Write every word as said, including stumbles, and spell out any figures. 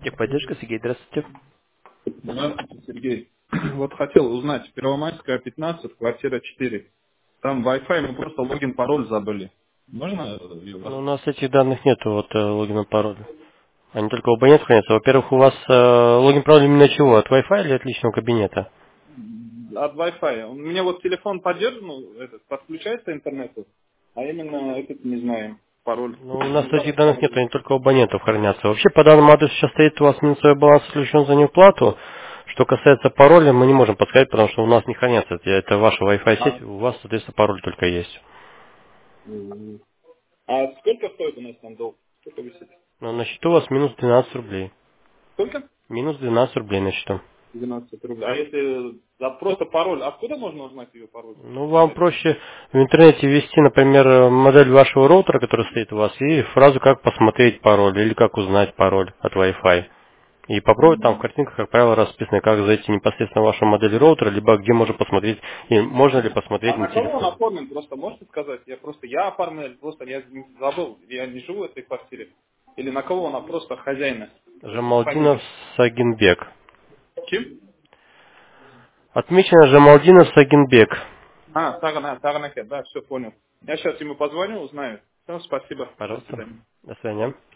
Техподдержка, Сергей, здравствуйте. Здравствуйте, Сергей. Вот хотел узнать, Первомайская, пятнадцать, квартира четыре. Там Wi-Fi, мы просто логин, пароль забыли. Можно ее Ну, у вас? нас этих данных нету, вот э, логина, пароль. Они только у абонента хранятся. Во-первых, у вас э, логин, пароль именно чего? От Wi-Fi или от личного кабинета? От Wi-Fi. У меня вот телефон поддержан, ну, этот, подключается к интернету, а именно этот не знаем. Пароль. Ну, у нас этих данных нет, они только у абонентов хранятся. Вообще, по данному адресу сейчас стоит у вас минусовой баланс отключен за неуплату. Что касается пароля, мы не можем подсказать, потому что у нас не хранятся. Это это ваша Wi-Fi сеть, А, у вас, соответственно, пароль только есть. м. А сколько стоит у нас там долг? Сколько висит? Но на счету у вас минус двенадцать рублей. Сколько? Минус двенадцать рублей на счету. двенадцать рублей. А если за просто пароль, откуда можно узнать ее пароль? Ну, вам Знаете? проще в интернете ввести, например, э, модель вашего роутера, который стоит у вас, и фразу «как посмотреть пароль» или «как узнать пароль от Wi-Fi». И попробовать там в М. картинках, как правило, расписано, как зайти непосредственно в вашу модель роутера, либо где можно посмотреть, и можно ли посмотреть А на на кого он телефоне. оформлен, просто можете сказать? Я просто я оформляю, просто я не забыл, я не живу в этой квартире. Или на кого она просто хозяина? Жамалдинов Фамилия. Сагинбек. Чем? Отмечено Жамалдинов Сагинбек. А, Сагана, Саганаке, да, все понял. Я сейчас ему позвоню, узнаю. Все, спасибо. До Пожалуйста. свидания. До свидания.